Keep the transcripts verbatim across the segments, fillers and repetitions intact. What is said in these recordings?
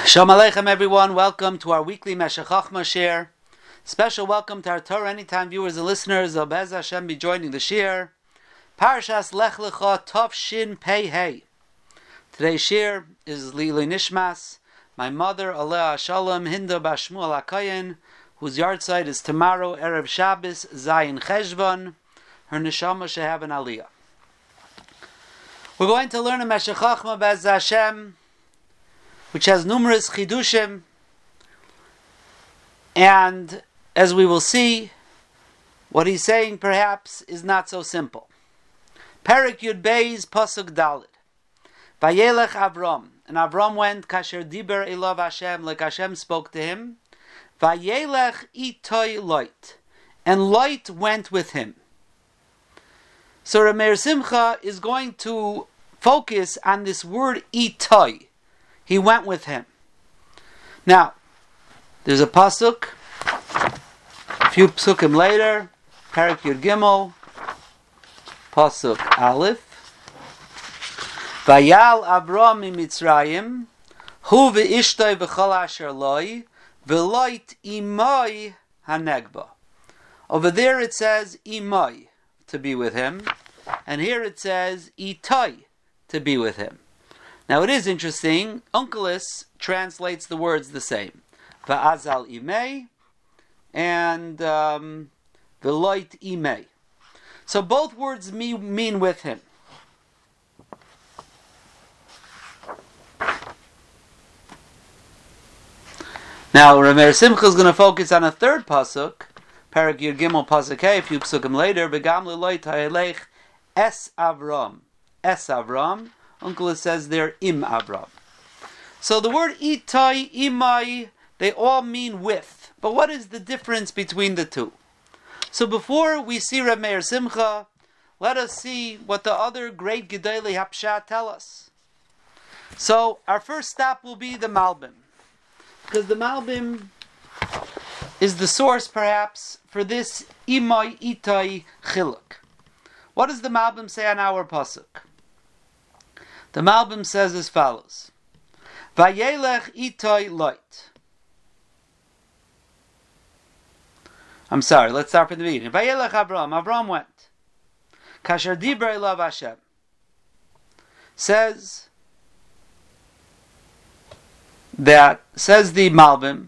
Shalom Aleichem, everyone. Welcome to our weekly Meshech Chochmah share. Special welcome to our Torah Anytime viewers and listeners. Of Bez Hashem be joining the share. Parashas Lech Lecha Tov Shin Pei Hey. Today's share is Lili Nishmas, my mother Alea Shalom Hinda Bashmuel Akayin, whose yahrzeit is tomorrow Erev Shabbos Zayin Cheshvan. Her neshama should have an aliyah. We're going to learn a Meshech Chochmah Bez Hashem, which has numerous chidushim, and as we will see, what he's saying perhaps is not so simple. Perek Yud Beis Pasuk Daled. Vayelech Avram, and Avram went kasher diber elav Hashem, like Hashem spoke to him. Vayelech itoi Lot, and Lot went with him. So Rameir Simcha is going to focus on this word itoi. He went with him. Now, there's a pasuk, a few psukim later, Perek Yud Gimel, pasuk Aleph. Vayal Avram miMitzrayim, hu ve'ishtoi v'chol asher loi, v'loit imoi hanegba. Over there it says imoi, to be with him, and here it says itoi, to be with him. Now it is interesting, Onkelos translates the words the same. Va'azal imei and um, v'loit imei. So both words mean, mean with him. Now Rameir Simcha is going to focus on a third pasuk, Perek Yud Gimel pasuk Hey, a few psukim later, V'gam leloit ha'elech es Avram. Es Avram. Onkelos says there, Im Avram. So the word itai, imai, they all mean with. But what is the difference between the two? So before we see Reb Meir Simcha, let us see what the other great Gedolei Hapshat tell us. So our first stop will be the Malbim, because the Malbim is the source perhaps for this imai, itai, chiluk. What does the Malbim say on our pasuk? The Malbim says as follows: Vayelech itoi Lot. I'm sorry, let's start from the beginning. Vayelech Avram. Avram went. Kasher diber elav Hashem. Says that, says the Malbim,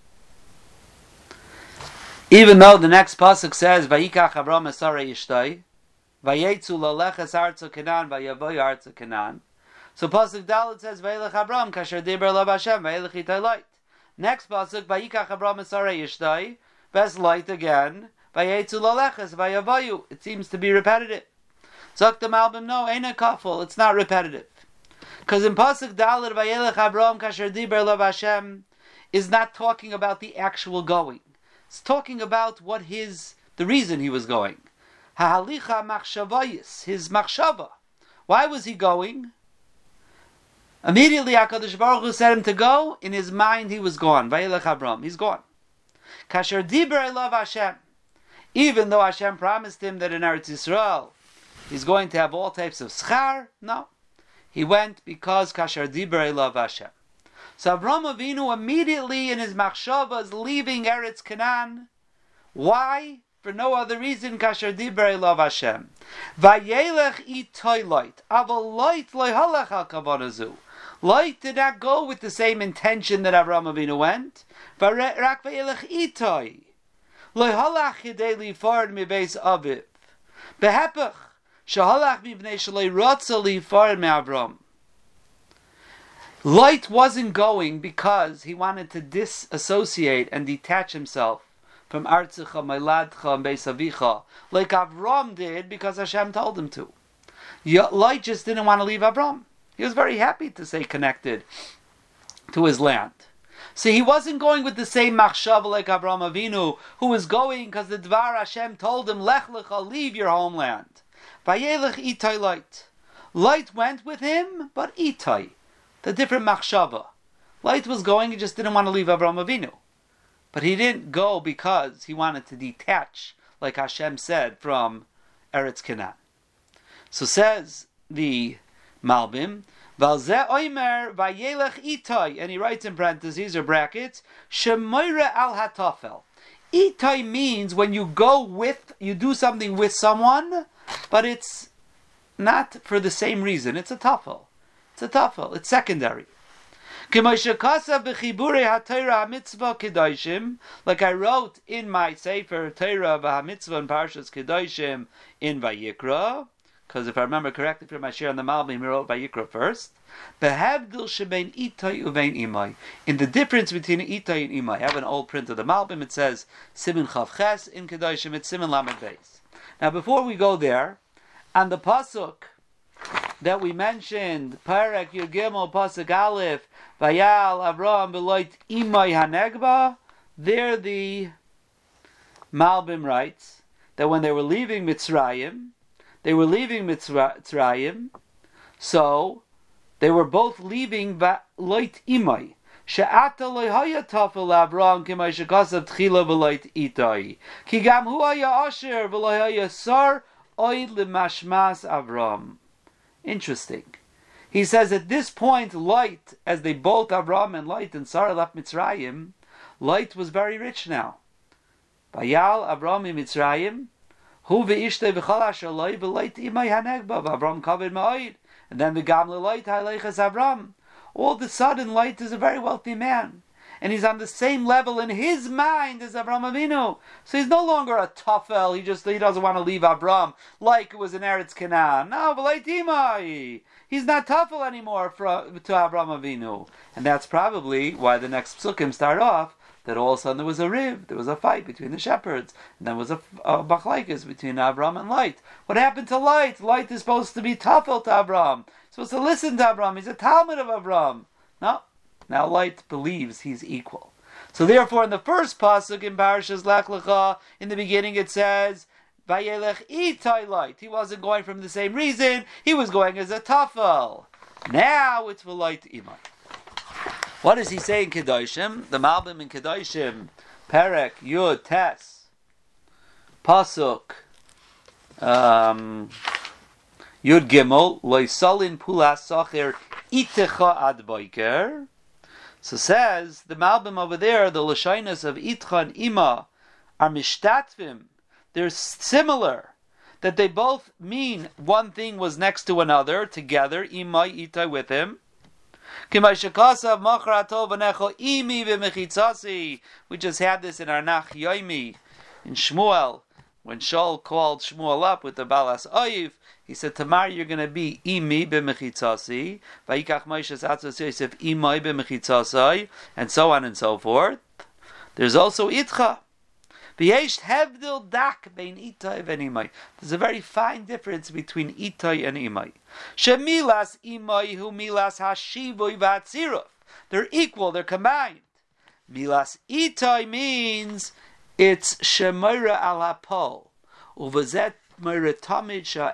even though the next pasuk says Vayikach Avram esarei ishtoi, Vayetzu laleches artzo Canaan, vayavoy artzo Canaan. So pasuk Dalet says Vayelech Avram kasher diber elav Hashem vayelech itoi Lot. Next pasuk Vayikach Avram esarei ishtoi, ves Lot again, Vayetzu laleches vayavoyu. It seems to be repetitive. Zok the Malbim, no, ain't a kafel. It's not repetitive, because in pasuk Dalet Vayelech Avram kasher diber elav Hashem is not talking about the actual going. It's talking about what his the reason he was going. Ha'alicha machshavayis, his machshava. Why was he going? Immediately HaKadosh Baruch Hu said him to go. In his mind he was gone. Vayelech Avram, he's gone. Kasher diber elav Hashem. Even though Hashem promised him that in Eretz Yisrael he's going to have all types of schar, no. He went because Kasher diber elav Hashem. So Avram Avinu immediately in his machshava is leaving Eretz Canaan. Why? For no other reason, kasher diber elav Hashem. Vayelech itoi Lot. Aval Lot lo halach al kavana zu. Lot did not go with the same intention that Avram Avinu went. Rak vayelech itoi. Lo halach yidei lifard mi beis aviv. Behepech. Shahalach mibnei shaloi rotza lifard mi Avram. Lot wasn't going because he wanted to disassociate and detach himself from Artzecha, Meiladcha, and Beis Avicha, like Avram did because Hashem told him to. Lot just didn't want to leave Avram. He was very happy to stay connected to his land. So he wasn't going with the same machshava like Avram Avinu, who was going because the Dvar Hashem told him, Lech Lecha, leave your homeland. Vayelech itoi Lot. Lot went with him, but itoi, the different machshava. Lot was going, he just didn't want to leave Avram Avinu. But he didn't go because he wanted to detach, like Hashem said, from Eretz Canaan. So says the Malbim, Valze oimer vayelech itai, and he writes in parentheses or brackets, shemoire al hatafel. Itai means when you go with, you do something with someone, but it's not for the same reason. It's a tafel. It's a tafel. It's secondary. Like I wrote in my Sefer Torah v'Hamitzvah and Parshas Kedoshim in Vayikra, because if I remember correctly from my share on the Malbim, he wrote Vayikra first. In the difference between Itai and Imai, I have an old print of the Malbim. It says Simin Chav Ches in Kedoshim. It's Simin Lamed Beis. Now, before we go there, on the pasuk that we mentioned, Perek Yud Gimel Pasuk Aleph, Vayal Avraham Beloit Imai Hanegba, there the Malbim writes that when they were leaving Mitzrayim, they were leaving Mitzrayim, so they were both leaving Loit Imai. She'ata lo haya tafel Avraham k'may shekasav tchila v'loit Itai. Ki gam hu haya asher v'lo haya sar oid l'mashmas Avraham. Interesting. He says at this point, Light, as they both, Avram and Light and Sarah left Mitzrayim, Light was very rich now. Vayal Avram in Mitzrayim, hu ve'ishtei v'chol asher loy v'Light imay hanegba v'Avram kaved ma'oid. And then the Gamle Light haleichas Avram. All of a sudden, Light is a very wealthy man. And he's on the same level in his mind as Avram Avinu. So he's no longer a tafel. He just he doesn't want to leave Avram like it was in Eretz Canaan. No, v'leitimai. He's not tafel anymore for, to Avram Avinu. And that's probably why the next psukim start off that all of a sudden there was a riv, there was a fight between the shepherds, and there was a, a machlekes between Avram and Light. What happened to Light? Light is supposed to be tafel to Avram. He's supposed to listen to Avram. He's a talmid of Avram. No. Now Light believes he's equal. So therefore, in the first pasuk in Parashas Lech Lecha, in the beginning it says, Vayelech itai Light. He wasn't going from the same reason. He was going as a tafel. Now it's for Light imai. What does he say in Kedoshim? The Malbim in Kedoshim, Perek Yud Tes, pasuk um, Yud Gimel, Loisalin Pulas Sacher Itecha Ad Boiker. So says the Malbim over there, the Lashonos of Itcha and Ima are mishtatvim. They're similar, that they both mean one thing was next to another, together, Ima, Itai with him. We just had this in our Nach Yoimi, in Shmuel, when Shaul called Shmuel up with the Balas Oiv. He said, Tamar, you're going to be imi b'mechitzasi, vayikach Moshe Atzos Yosef imai b'mechitzasai, and so on and so forth. There's also itcha. V'yesh hevdil dak bein itai v'imai. There's a very fine difference between itai and imai. Shemilas imai hu milas hashivoy v'atziruf. They're equal, they're combined. Milas itai means it's shemira al hapol. Uvazet that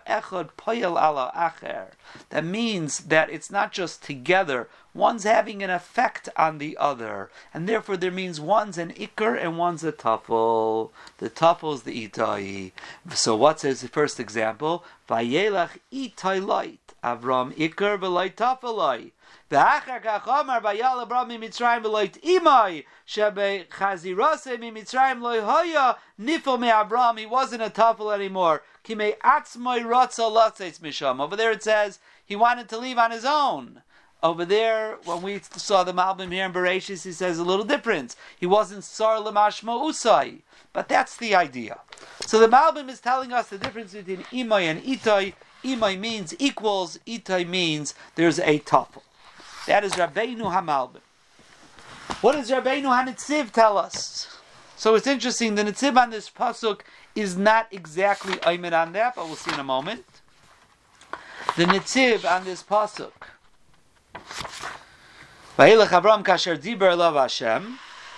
means that it's not just together, one's having an effect on the other, and therefore there means one's an ikar and one's a tafel. The tafel is the itai. So what's his first example? Vayelach itai light, Avram ikar v'light tafelai. V'achar kach amar vayal Avram miMitzrayim v'light imai shebe chazirase miMitzrayim loy hoya nifo me Avram. He wasn't a tafel anymore. Kimei atzmai ratza latzeitz misham. Over there it says he wanted to leave on his own. Over there, when we saw the Malbim here in Bereshis, he says a little difference. He wasn't sar lemashma usai. But that's the idea. So the Malbim is telling us the difference between imai and itai. Imai means equals, itai means there's a tafel. That is Rabbeinu HaMalbim. What does Rabbeinu HaNetziv tell us? So it's interesting, the Netziv on this pasuk is not exactly aimed on that, but we'll see in a moment. The Netziv on this pasuk, Vayelech Avram kasher diber elav Hashem.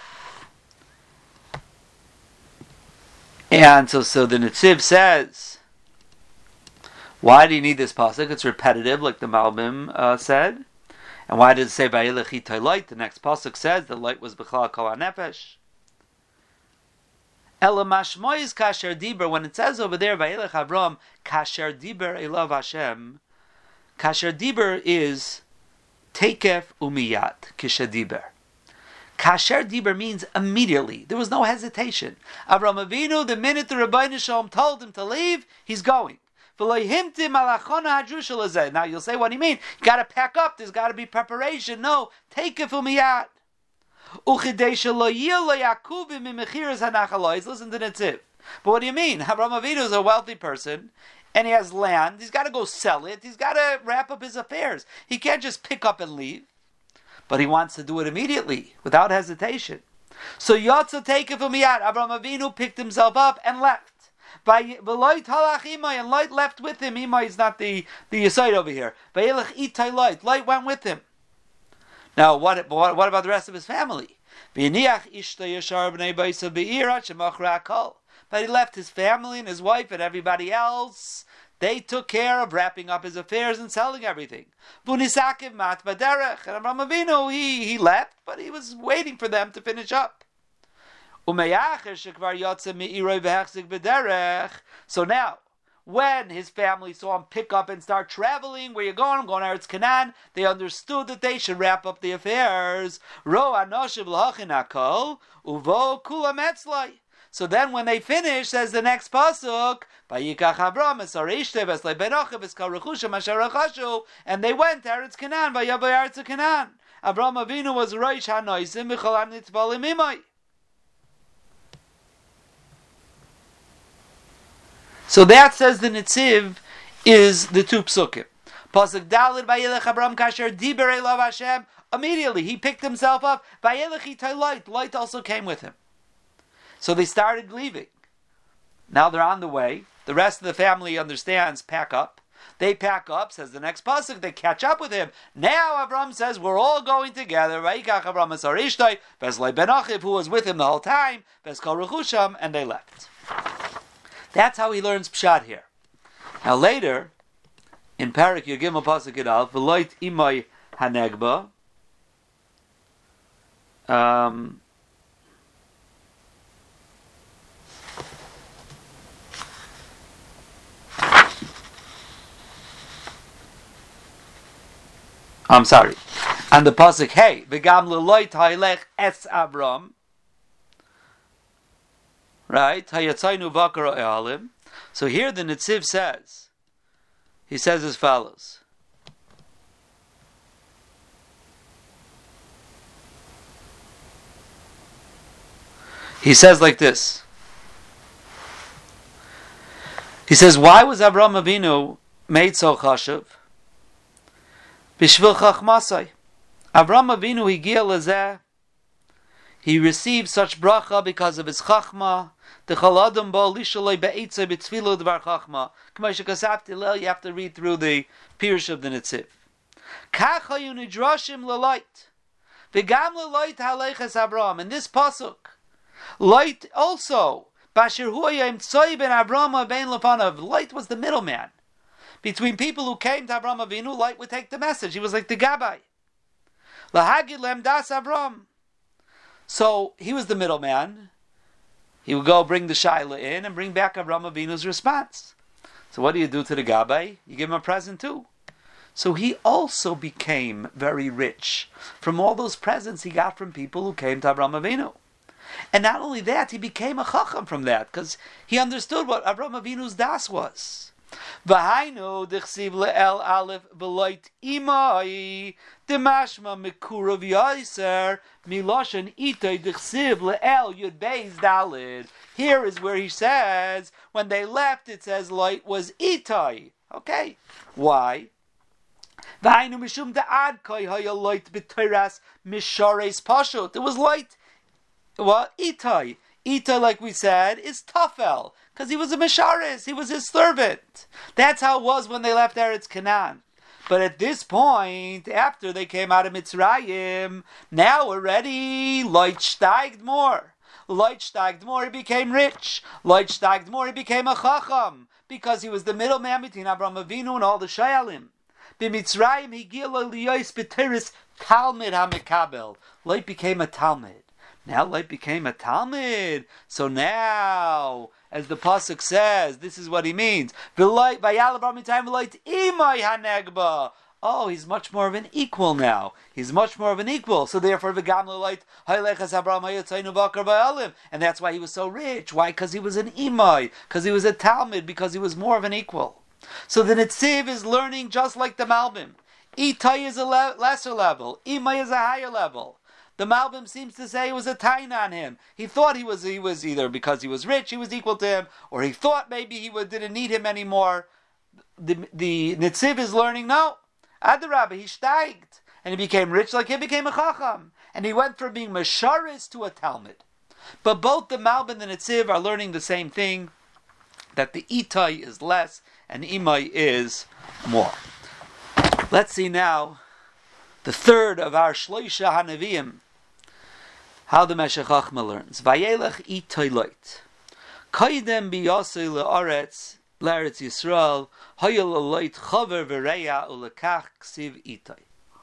And so, so the Netziv says, why do you need this pasuk? It's repetitive, like the Malbim uh, said. And why did it say Vayelech itai light? The next pasuk says the light was b'chlal kol hanefesh. Ela mashmois kasher diber. When it says over there Vayelech Avram kasher diber elav Hashem, kasher diber is Tekef umiyat kishadiber. Kasher diber means immediately. There was no hesitation. Avraham Avinu, the minute the Rebbeinu Shalom told him to leave, he's going. Now you'll say, what do you mean? You got to pack up. There's got to be preparation. No, Tekef umiyat. Listen to the tip. But what do you mean? Avraham Avinu is a wealthy person, and he has land. He's got to go sell it. He's got to wrap up his affairs. He can't just pick up and leave. But he wants to do it immediately, without hesitation. So Yotza Tekef umiyat. Avraham Avinu picked himself up and left. By Veloit halach imay, and Light left with him. Imay is not the the Yesod over here. Vayelech itay Light. Light went with him. Now, what, what what about the rest of his family? But he left his family and his wife and everybody else. They took care of wrapping up his affairs and selling everything. And Avraham Avinu, he, he left, but he was waiting for them to finish up. So now, when his family saw him pick up and start traveling, where you going? I'm going to Eretz Canaan. They understood that they should wrap up the affairs. So then when they finish, says the next pasuk, and they went to Eretz Canaan. Avraham Avinu was Rosh HaNosim b'chol ha'nitpalim imay. So that, says the Netziv, is the two psukim. Pasuk Daled Vayelech Abram Kasher Diber Elav Hashem. Immediately he picked himself up. Vayelech itay Light. Light also came with him. So they started leaving. Now they're on the way. The rest of the family understands, pack up. They pack up, says the next pasuk. They catch up with him. Now Avram says, we're all going together. Vayikach Avram Asar Ishtay, Vezlei Ben Achiv, who was with him the whole time, Vezkol Rechusham, and they left. That's how he learns Pshat here. Now later, in Parak Yagim Pasuk Yudal, V'loit imay hanegba, um, I'm sorry. And the pasuk, hey, v'gam leloit ha'ilech es Abram. Right? Hayatzaynu v'akara e'alim. So here the Netziv says, he says as follows. He says like this. He says, why was Avraham Avinu made so chashuv? Bishvil chachmasai. Avraham Avinu higia lezeh. He received such bracha because of his chachma. The chaladam bo lishalei be'etzei b'tzvilu dvar chachma. K'may shekasavti leil, you have to read through the Pirush of the Netziv. Kach hayu nidrashim leloit. V'gam leloit haleiches Avraham. In this pasuk, Light also, Basher hu hayim tzoi ben Avraham ben lefanav. Light was the middleman. Between people who came to Avraham Avinu, Light would take the message. He was like the Gabbai. Lahagid lem das Avram. So he was the middleman. He would go bring the Shaila in and bring back Avraham Avinu's response. So what do you do to the Gabbai? You give him a present too. So he also became very rich from all those presents he got from people who came to Avraham Avinu. And not only that, he became a chacham from that, because he understood what Avraham Avinu's das was. V'hainu d'chsiv le'el aleph v'loit imai demashma mikurav yaiser miloshen itay d'chsiv le'el yud beis dalid. Here is where he says, when they left, it says Light was itay. Okay, why? V'hainu mishum de'ad koi haya Light b'teiras mishares pashut. It was Light. What? Itay. Itay, like we said, is Tafel, because he was a Misharis, he was his servant. That's how it was when they left Eretz Canaan. But at this point, after they came out of Mitzrayim, now already Light steiged more. Light steiged more, he became rich. Light steiged more, he became a Chacham, because he was the middleman between Avraham Avinu and all the Shayalim. B'Mitzrayim he gila liyos b'teris Talmud HaMekabel. Light became a Talmud. Now Light became a Talmud. So now, as the pasuk says, this is what he means. V'light v'yal Avraham mitzrayim v'light imay hanegba. oh, he's much more of an equal now. He's much more of an equal. So therefore, v'gamla loit, and that's why he was so rich. Why? Because he was an imai, because he was a talmid, because he was more of an equal. So the Netziv is learning just like the Malbim. Itai is a le- lesser level. Imai is a higher level. The Malbim seems to say it was a tain on him. He thought he was he was either because he was rich, he was equal to him, or he thought maybe he would, didn't need him anymore. The the Netziv is learning, no. Adarabah, he steigt, and he became rich like he became a chacham. And he went from being Mesharis to a Talmud. But both the Malbim and the Netziv are learning the same thing, that the Itai is less and Imai is more. Let's see now the third of our Shloisha HaNeviim, how the Meshech Chochmah learns. Vayelech Itai loit. Kaidem biyasei le'aretz, le'aretz Yisrael, hayel loit chaver v'reya ulekach ksiv Itai.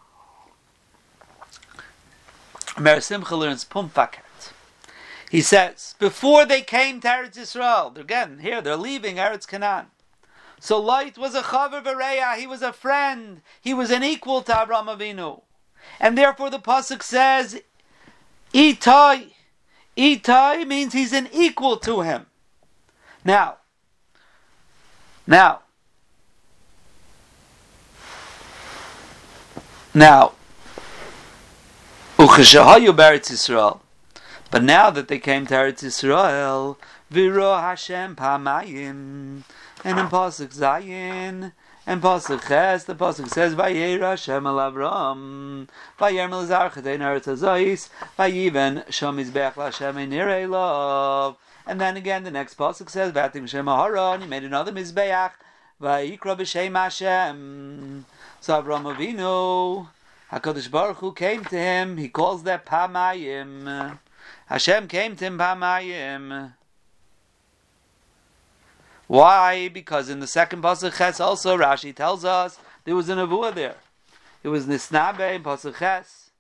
Mer Simcha learns Pumfaket. He says, before they came to Eretz Yisrael, again, here, they're leaving Eretz Canaan. So Lot was a chaver v'reya, he was a friend, he was an equal to Avraham Avinu. And therefore the Pasuk says, Itai. Itai means he's an equal to him. Now, now, now, Ucheshahayu B'Eretz Yisrael. But now that they came to Eretz Yisrael, Viro Hashem Pamayim, and in Pasuk Zayin, and Pasuk Ches, the Pasuk says, Vayera Hashem al Avram, Vayermel Zarchadein Eretz Hazayis, Vayiven Shomiz Bech Lashem Nirei Lov. And then again, the next Pasuk says, Vatim Shem Aharon, he made another Mizbeach, Vayikra B'Shem Hashem. So Avram Avinu, HaKadosh Baruch Hu came to him, he calls that Pamayim. Hashem came to him Pamayim. Why? Because in the second Pasuk Ches also, Rashi tells us, there was a Nevuah there. It was Nisnabe in Pasuk Ches.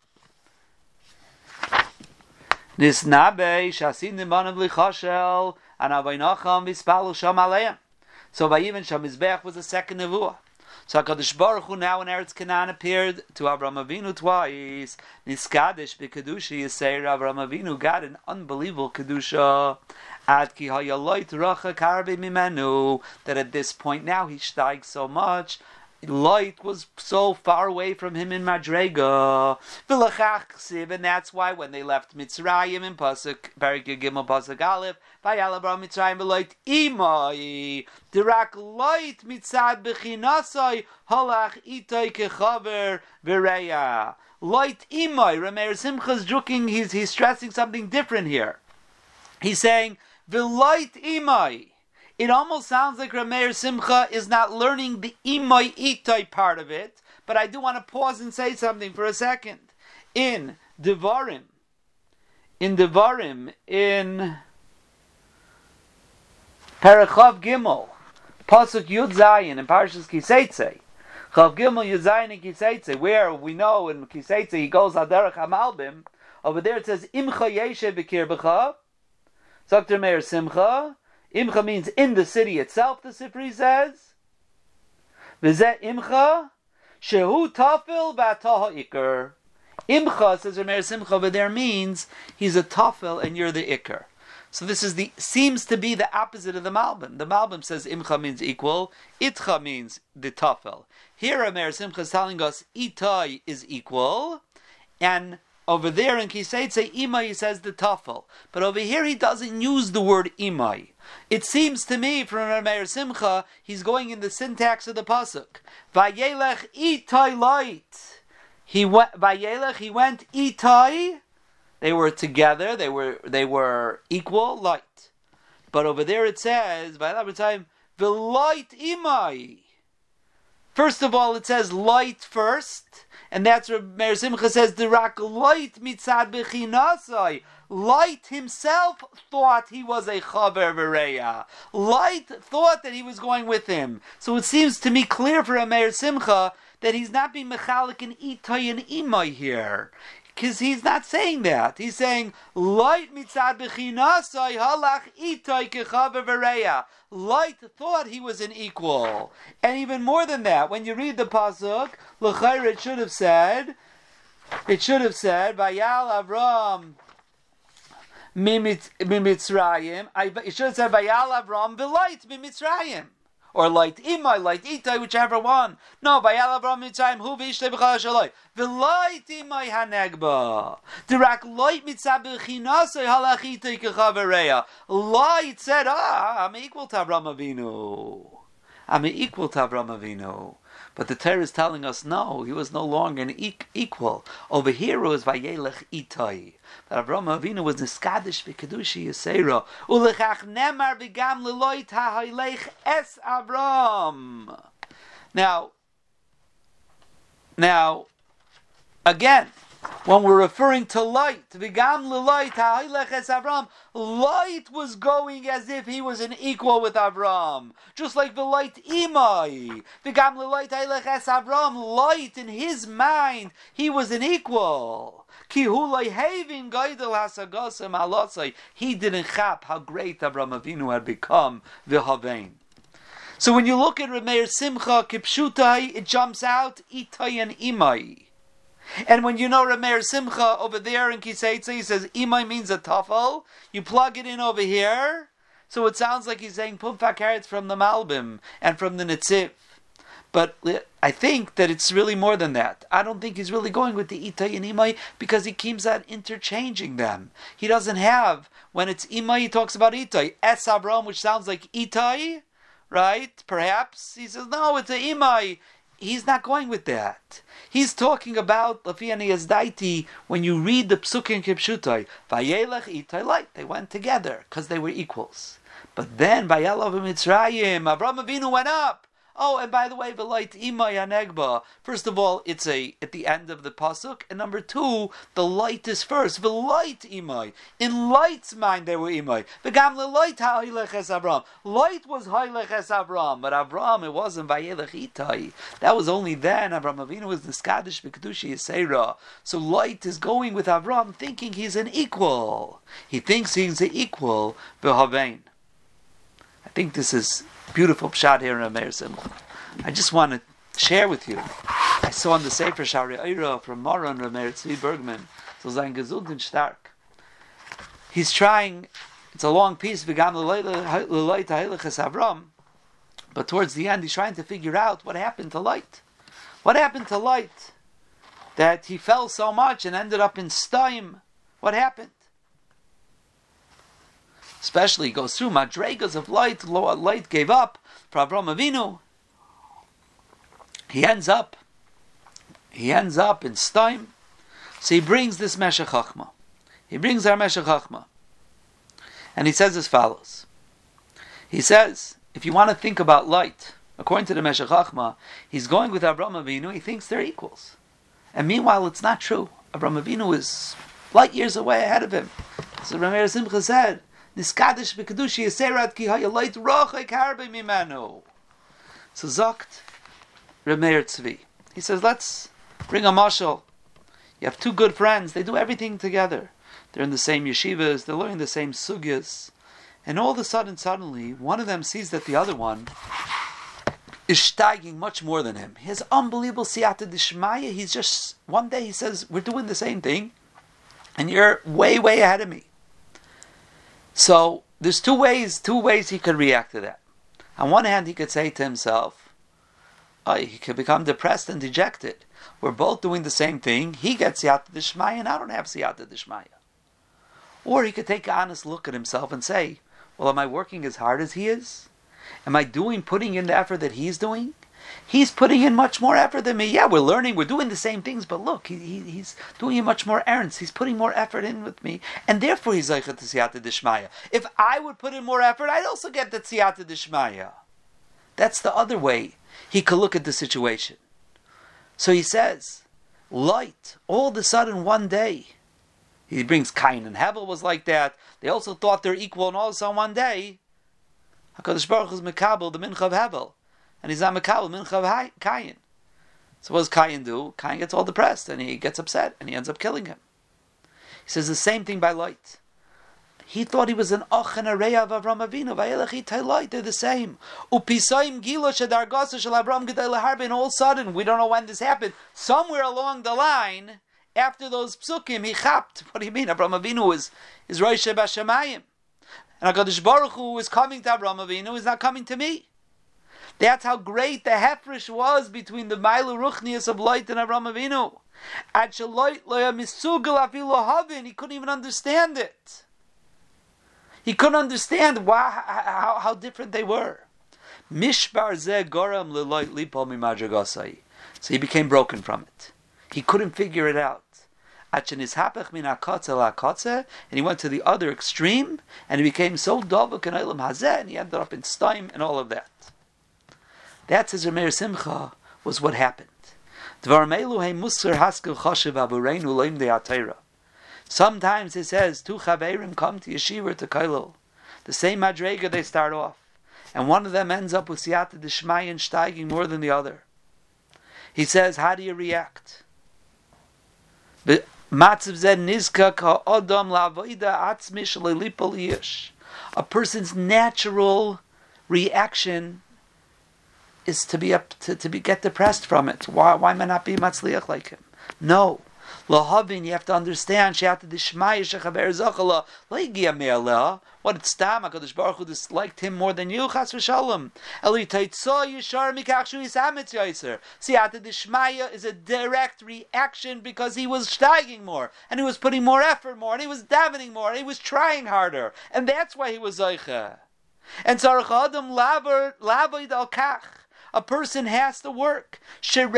Nisnabe, Shasin Nimanav Lichashel, and Avaynacham Vispalu Sham Aleim. So Vayiven Sham Mizbeach was the second Nevuah. So HaKadosh Baruch Hu now in Eretz Canaan appeared to Avraham Avinu twice. Niskadesh b'Kedusha Yisrael. Avraham Avinu got an unbelievable Kedusha. Ad ki hayaloit racha karbe mimenu. That at this point now he steig so much. Light was so far away from him in Madrega. And that's why when they left Mitzrayim in Pasuk, Perik Gimel Pasuk Aleph, Vayal Abraham Mitzrayim v'loit imai, Dirak light mitzad b'chinasai, halach itay kechaver v'reya. Light imai, Rameir Simcha's joking, he's, he's stressing something different here. He's saying, v'light imai. It almost sounds like Rameir Simcha is not learning the imai itai part of it, but I do want to pause and say something for a second. In Devarim, in Devarim, in Parachav Gimel, Pasuk Yud Zayin, in Parashas Kiseitze, Chav Gimel Yud Zayin in Kiseitze, where we know in Kiseitze he goes Aderech HaMalbim, over there it says, Imcha Yeshev B'Kirbecha, Doctor Meir Simcha, Imcha means in the city itself, the Sifri says. V'zeh Imcha, Shehu Tafel B'Ataha Iker. Imcha, says Rameir Simcha, over there means he's a Tafel and you're the Iker. So this is the seems to be the opposite of the Malbim. The Malbim says Imcha means equal, Itcha means the Tafel. Here Rameir Simcha is telling us Itai is equal, and over there in Kiseitze, Imai, he says the Tafel. But over here he doesn't use the word Imai. It seems to me, from Rameir Simcha, he's going in the syntax of the Pasuk. Vayelech Itai light. He went, Vayelech, he went Itai. They were together, they were they were equal, light. But over there it says, by that time, the light Imai. First of all, it says light first. And that's where Meir Simcha says, Dirak light mitzad b'chinasai. Light himself thought he was a chaver v'reya. Light thought that he was going with him. So it seems to me clear for Meir Simcha that he's not being mechalik in itai and imai here. Because he's not saying that. He's saying, Light mitzad b'chinasai halach itay kechaver v'reya. Light thought he was an equal. And even more than that, when you read the pasuk, l'chayr, it should have said, it should have said, Vayal Avram mimitzrayim. It should have said, Vayal Avram v'light mimitzrayim. Or light imay, light itai, whichever one. No, Vayal Avram mitzrayim, hu v'ishtei b'chal shaloi. V'light imay hanegba. Dirak light mitzah b'chinasai halach itai kechavereya. Light said, ah, I'm equal to Avram Avinu. I'm equal to Avram Avinu. But the Torah is telling us, no, he was no longer an e- equal. Over here it was Vayelech Itai. That Avraham Avinu was Niskadish v'Kedushi Yisera. Ulechach nemar v'gam leloit ha'haylech es Avram. Now, now, again, when we're referring to light, v'gam leloit ha'haylech es Avram, light was going as if he was an equal with Avram. Just like the light imai. V'gam leloit ha'haylech es Avram, light in his mind, he was an equal. He didn't chap how great Avraham Avinu had become. V'havein. So when you look at Rameir Simcha Kipshutai, it jumps out Itai and Imai. And when you know Rameir Simcha over there in Kiseitza, he says Imai means a tafel. You plug it in over here, so it sounds like he's saying Pumfak Haretz from the Malbim and from the Netziv. But I think that it's really more than that. I don't think he's really going with the Itai and Imai because he keeps on interchanging them. He doesn't have, when it's Imai, he talks about Itai. Es Abram, which sounds like Itai, right? Perhaps. He says, no, it's a Imai. He's not going with that. He's talking about, Lafiani Yazdaiti, when you read the Psukim Kipshutai, Vayelech Itai Light. They went together because they were equals. But then, Vayelav Mitzrayim, Avraham Avinu went up. Oh, and by the way, the light imay anegba. First of all, it's a at the end of the pasuk, and number two, the light is first. The light imay. In light's mind, they were imay. The gamle light ha'ilech es Avram. Light was ha'ilech es Avram, but Avram it wasn't vayelech itai. That was only then. Avram Avinu was the skadish b'kedushi yisera. So light is going with Avram, thinking he's an equal. He thinks he's an equal. V'havein. I think this is beautiful pshat here in Rameir Simcha. I just want to share with you. I saw on the Sefer Shari Eira from Moran Rameir Tzvi Bergman. So sein gesund und stark. He's trying. It's a long piece. V'gam l'loit ha'ilech es Avram. But towards the end, he's trying to figure out what happened to light. What happened to light? That he fell so much and ended up in Staim. What happened? Especially he goes through madregas of light. Light gave up for Avraham Avinu. He ends up. He ends up in Staim. So he brings this Meshech Chachma. He brings our Meshech Chachma. And he says as follows. He says, if you want to think about light, according to the Meshech Chachma, he's going with Avraham Avinu. He thinks they're equals. And meanwhile, it's not true. Avraham Avinu is light years away ahead of him. So Rameir Simcha said, Niskadish b'kedushi yiserat ki hayalait rochek harbe mimanu. So zokt Rameir Tzvi. He says, let's bring a mashal. You have two good friends. They do everything together. They're in the same yeshivas. They're learning the same sugyas. And all of a sudden, suddenly, one of them sees that the other one is steiging much more than him. He has unbelievable siyata d'shmaya. He's just, one day he says, we're doing the same thing. And you're way, way ahead of me. So there's two ways, two ways he could react to that. On one hand, he could say to himself, oh, he could become depressed and dejected. We're both doing the same thing. He gets siyata d'shmaya and I don't have siyata d'shmaya. Or he could take an honest look at himself and say, well, am I working as hard as he is? Am I doing, putting in the effort that he's doing? He's putting in much more effort than me. Yeah, we're learning, we're doing the same things, but look, he, he, he's doing much more errands. He's putting more effort in with me, and therefore he's zeichet to siyata d'shmaya. If I would put in more effort, I'd also get the siyata d'shmaya. That's the other way he could look at the situation. So he says, light, all of a sudden one day, he brings Cain and Hevel was like that. They also thought they're equal, and all of a sudden one day, HaKadosh Baruch Hu is mekabel the mincha of Hevel. And he's not mekabel mincha of Cain. So what does Cain do? Cain gets all depressed and he gets upset and he ends up killing him. He says the same thing by Lot. He thought he was an och and a reya of Avram Avinu. Vayelech itay Lot, they're the same. Upisayim gilo shedargasa shel Avram gedei leharbe, and all of a sudden, we don't know when this happened, somewhere along the line, after those psukim, he chapped. What do you mean? Avram Avinu is, is Rosh Hashemayim. And HaKadosh Baruch Hu is coming to Avram Avinu, is not coming to me. That's how great the hefresh was between the Mailu Ruchnius of Lot and Avram Avinu. At Shalot loya misugal afilu havin, he couldn't even understand it. He couldn't understand why, how, how different they were. Mishbar ze goram leloit lipol mimadragasai. So he became broken from it. He couldn't figure it out. And he went to the other extreme, and he became so dovuk and olam hazeh, and he ended up in Stein and all of that. That's his Rameir Simcha, was what happened. Sometimes he says, two chaverim come to yeshiva to kailul. The same madrega they start off. And one of them ends up with siyata d'shmai and steiging more than the other. He says, how do you react? A person's natural reaction is to be up to, to be get depressed from it. Why why am I not be matzliach like him? No. Lahavin, you have to understand. What it's tam HaKadosh Baruch Hu disliked him more than you. Chas v'shalom. Siyata d'shmaya is a direct reaction because he was steiging more and he was putting more effort more and he was davening more and he was trying harder, and that's why he was zoicha. And tzarich adam laver lavoid al kach. A person has to work. That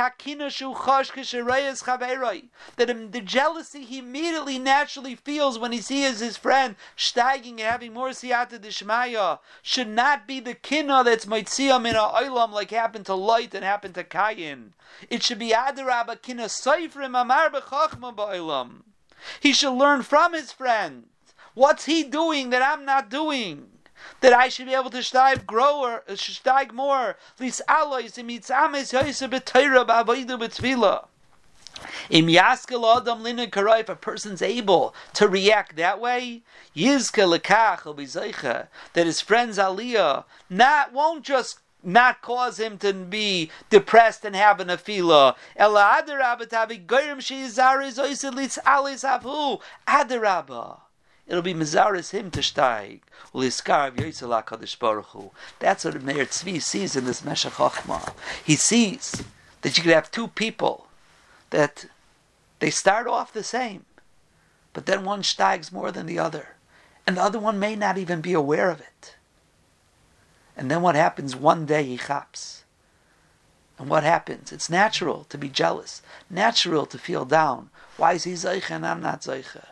the jealousy he immediately naturally feels when he sees his friend steiging and having more siyata d'shmaya should not be the kinna that's moitziyam in a olam like happened to Lot and happened to Cain. It should be adarabba kinna seifrim amar b'chachma ba'olam. He should learn from his friend. What's he doing that I'm not doing? That I should be able to steig grower, steig more. Lis alois im yitzames yoyse b'teira b'avoida b'tfila. Im yaskel adam linen karai. If a person's able to react that way, yizke lekach will be zeicha that his friend's aliyah not won't just not cause him to be depressed and have an afila. Ela adarabba tavi goyim sheizariz yoyse lis alois avu adarabba. It'll be Mizaris him to steig. That's what Meir Tzvi sees in this Meshech Chochmah. He sees that you could have two people that they start off the same, but then one steigs more than the other, and the other one may not even be aware of it. And then what happens? One day he chaps. And what happens? It's natural to be jealous, natural to feel down. Why is he Zeicha and I'm not Zeicha?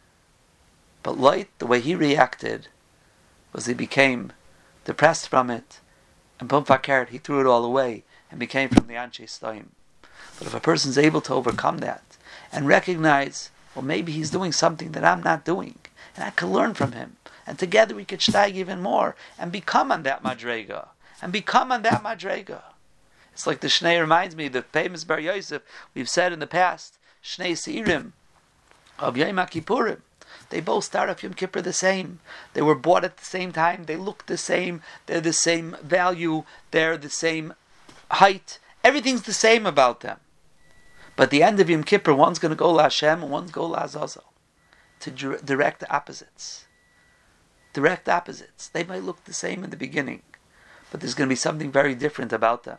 But Lot, the way he reacted, was he became depressed from it, and Bum Fakert, he threw it all away, and became from the Anshe Stoim. But if a person's able to overcome that, and recognize, well, maybe he's doing something that I'm not doing, and I can learn from him, and together we could steig even more, and become on that madrega, and become on that madrega. It's like the Shnei reminds me, the famous Bar Yosef, we've said in the past, Shnei Seirim, of Yom HaKippurim. They both start off Yom Kippur the same. They were bought at the same time. They look the same. They're the same value. They're the same height. Everything's the same about them. But at the end of Yom Kippur, one's going to go La Hashem and one's going to La Azazel. To direct the opposites. Direct opposites. They might look the same in the beginning, but there's going to be something very different about them.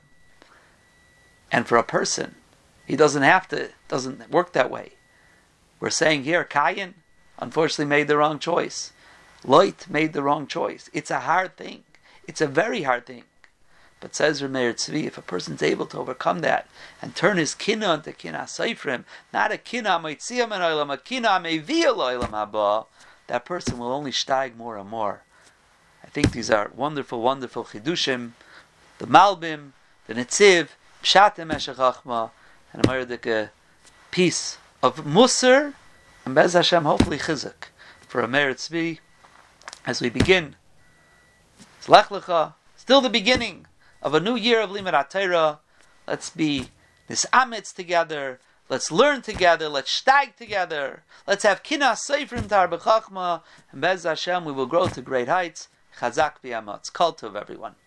And for a person, he doesn't have to, it doesn't work that way. We're saying here, Cain, unfortunately, made the wrong choice. Lot made the wrong choice. It's a hard thing. It's a very hard thing. But says Rameir Tzvi, if a person's able to overcome that and turn his kinna into kinna seifrim, not a kinna moitziyam en olam, a kinna meviyah lo'olam haba, that person will only steig more and more. I think these are wonderful, wonderful chidushim. The Malbim, the Netziv, Pshat Meshech Chochmah, and a Mordecai piece of Musar, and Bez Hashem, hopefully Chizuk, for a Meir Tzvi, as we begin. It's Lech Lecha, still the beginning of a new year of Limud HaTorah. Let's be nisamitz together. Let's learn together. Let's stag together. Let's have kinas seifrim tar b'chachma. And Bez Hashem, we will grow to great heights. Chazak v'yamatz. Kol tov, everyone.